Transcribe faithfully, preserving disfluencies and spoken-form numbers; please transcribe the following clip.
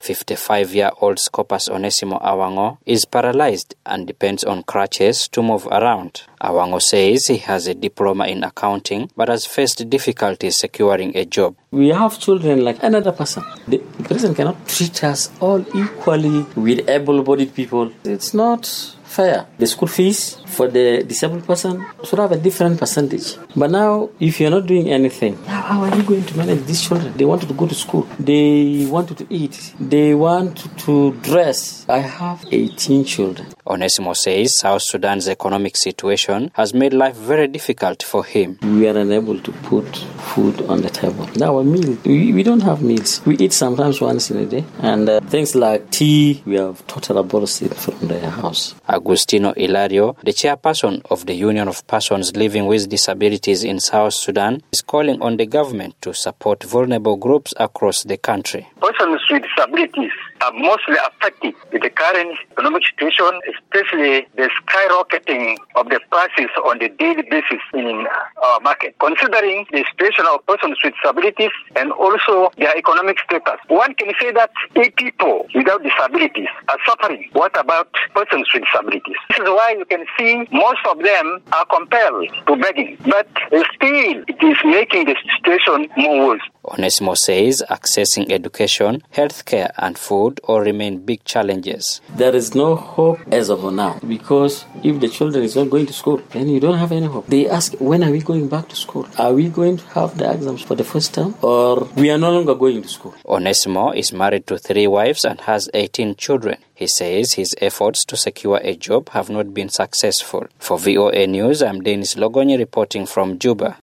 fifty-five-year-old Scopas Onesimo Awango is paralyzed and depends on crutches to move around. Awango says he has a diploma in accounting but has faced difficulties securing a job. We have children like another person. The prison cannot treat us all equally with able-bodied people. It's not fair. The school fees for the disabled person should have a different percentage. But now, if you're not doing anything, how are you going to manage these children? They wanted to go to school. They wanted to eat. They want to dress. I have eighteen children. Onesimo says South Sudan's economic situation has made life very difficult for him. We are unable to put food on the table. Now, a meal, we, we don't have meals. We eat sometimes once in a day. And uh, things like tea, we have total abolished it from the house. Agustino Ilario, the chairperson of the Union of Persons Living with Disabilities in South Sudan, is calling on the government to support vulnerable groups across the country. Persons with disabilities are mostly affected with the current economic situation, especially the skyrocketing of the prices on the daily basis in our market. Considering the situation of persons with disabilities and also their economic status, one can say that if people without disabilities are suffering, what about persons with disabilities? This is why you can see most of them are compelled to begging, but still it is making the situation more worse. Onesimo says accessing education, healthcare and food all remain big challenges. There is no hope as of now, because if the children is not going to school, then you don't have any hope. They ask, when are we going back to school? Are we going to have the exams for the first time, or we are no longer going to school? Onesimo is married to three wives and has eighteen children. He says his efforts to secure a job have not been successful. For V O A News, I'm Dennis Logonyi reporting from Juba.